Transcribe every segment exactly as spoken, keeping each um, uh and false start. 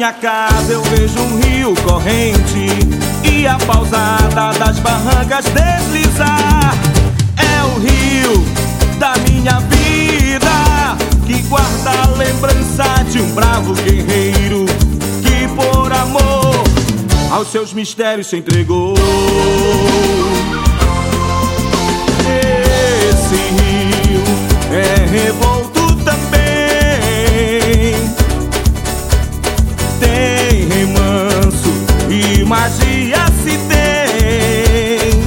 minha casa eu vejo um rio corrente e a pausada das barrancas deslizar. É o rio da minha vida que guarda a lembrança de um bravo guerreiro que por amor aos seus mistérios se entregou. Esse rio é revolto também, tem remanso e magia se tem.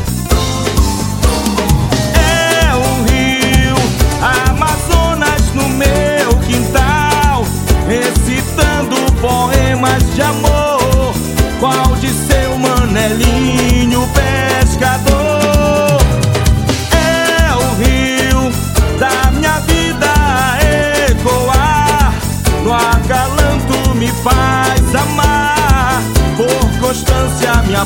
É um rio Amazonas no meu quintal, recitando poemas de amor, qual de seu Manelinho pescador. É o rio da minha vida ecoar, no acalanto me faz amar, por constância me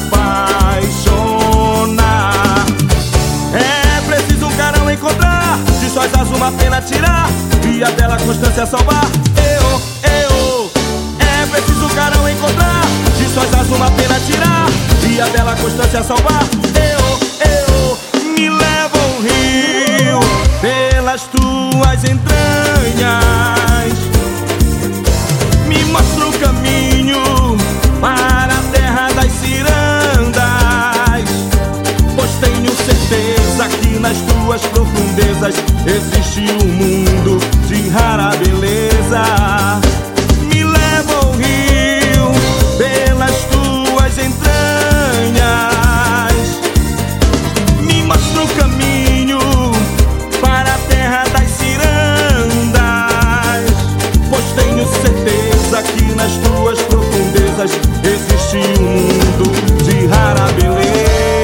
apaixonar. É preciso um carão encontrar, de suas asas uma pena tirar, e a bela constância salvar. Eu, eu. É preciso um carão encontrar, de suas asas uma pena tirar, e a bela constância salvar. Eu, eu. Me leva o rio pelas tuas entranhas, me mostra o caminho para a terra das cirandas, pois tenho certeza que nas tuas profundezas existe um mundo de rara beleza. Me leva o rio pelas tuas entranhas, me mostra o caminho para a terra das cirandas, pois tenho certeza que nas tuas profundezas existe um mundo de rara beleza.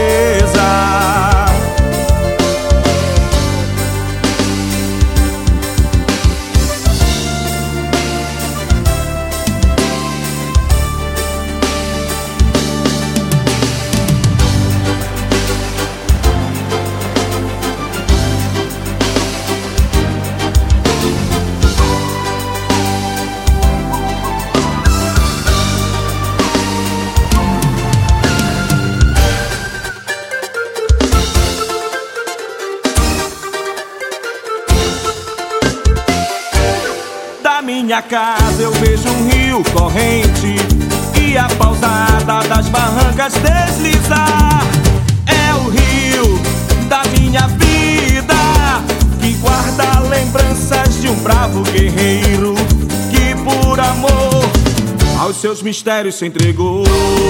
Da minha casa eu vejo um rio corrente e a pausada das barrancas deslizar. É o rio da minha vida que guarda lembranças de um bravo guerreiro que por amor aos seus mistérios se entregou.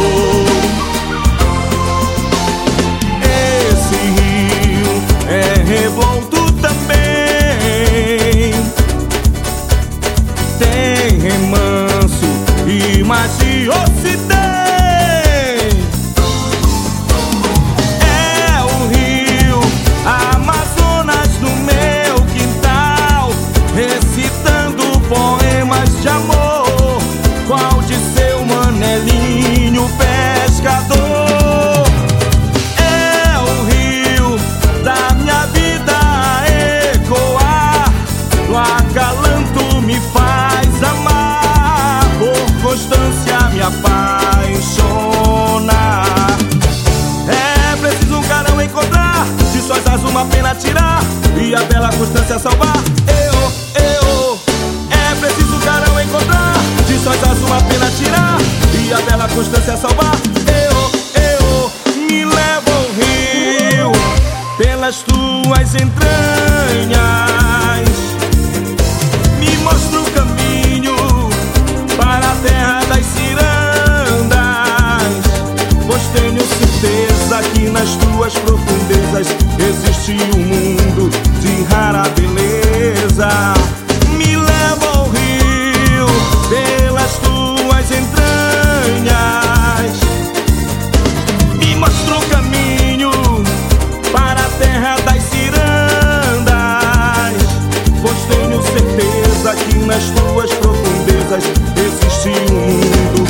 Esse rio é revolto também, tem remanso e magia se tem. É o rio Amazonas no meu quintal, recitando poemas de amor, qual de seu Manelinho pescador. É o rio da minha vida ecoar, no acalanto me faz amar, por constância me apaixonar. É preciso um carão encontrar, de suas asas uma pena tirar, e a bela constância salvar. Eu, eu. É preciso um carão encontrar, de suas asas uma pena tirar, e a bela constância salvar. Eu, eu. Me leva o rio pelas tuas entranhas, me mostra o caminho para a terra das cirandas, pois tenho certeza que nas tuas profundezas existe um mundo de rara beleza. Me leva ao rio pelas tuas entranhas, me mostra o caminho para a terra das cirandas, pois tenho certeza que nas tuas profundezas existe um mundo